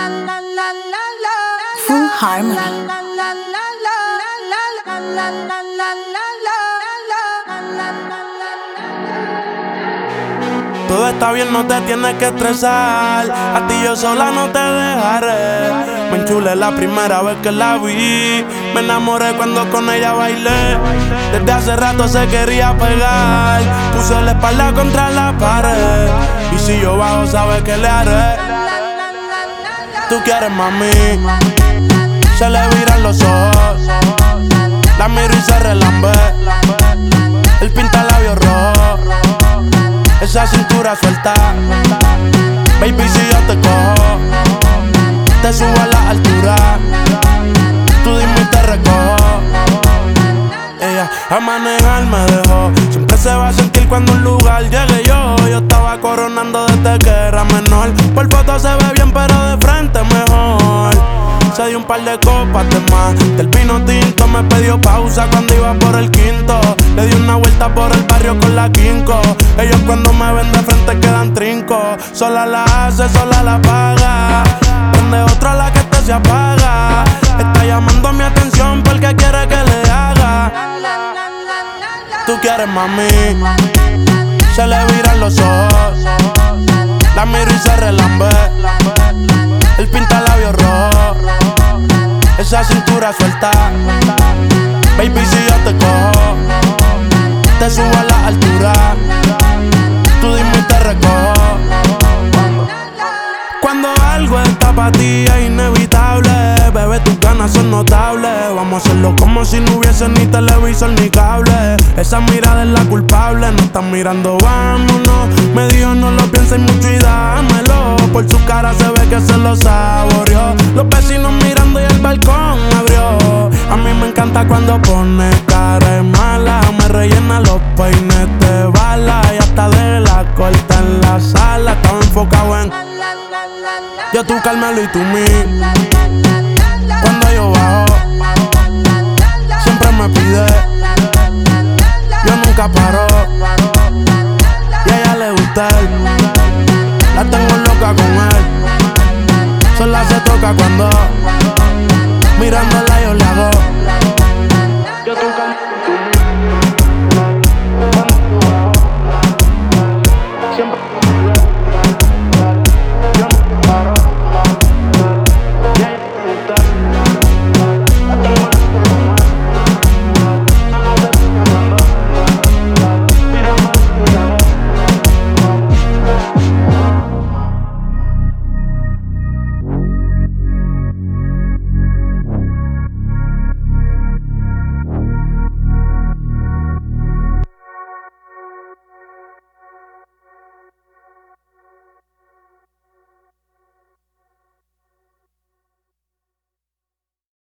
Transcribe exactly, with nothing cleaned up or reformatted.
Full Harmony. Todo está bien, no te tienes que estresar. A ti yo sola no te dejaré. Me enchulé la primera vez que la vi. Me enamoré cuando con ella bailé. Desde hace rato se quería pegar. Puse la espalda contra la pared. Y si yo bajo, sabes que le haré. Tú quieres, mami. Se le viran los ojos. La miro y se relambe. El pinta labios rojo. Esa cintura suelta. Baby, si yo te cojo, te subo a la altura. Tú dime y te recojo. Ella a manejar me dejó. Siempre se va a sentir cuando un lugar llegue yo. Yo estaba coronando desde que era menor. Por foto se ve bien, pero de frente mejor. Se dio un par de copas de más. Del vino tinto me pidió pausa cuando iba por el quinto. Le di una vuelta por el barrio con la quinco. Ellos cuando me ven de frente quedan trinco. Sola la hace, sola la paga. Prende otra la que este se apaga. Está llamando mi atención porque quiere que le haga. Tú quieres, mami. Se le viran los ojos. La miro y se relambe. El pinta labios rojo. Esa cintura suelta. Baby, si yo te cojo, te subo a la altura. Tú dime y te recojo. Cuando algo está pa' ti es inevitable. Bebé, tus ganas son notables. Vamos a hacerlo como si no hubiese ni televisor ni cable. Esa mirada es la culpable. No están mirando, vámonos. Me dijo no lo pienses mucho y dámelo. Por su cara se ve que se lo saboreó. Los vecinos mirando y el balcón abrió. A mí me encanta cuando pone cara de mala. Me rellena los peines de bala. Y hasta de la corta en la sala. Estaba enfocado en yo, tú, Carmelo y tú, mí. Cuando yo bajo, siempre me pide. Yo nunca paro. Y a ella le gusta él. La tengo loca con él. Sola se toca cuando mirando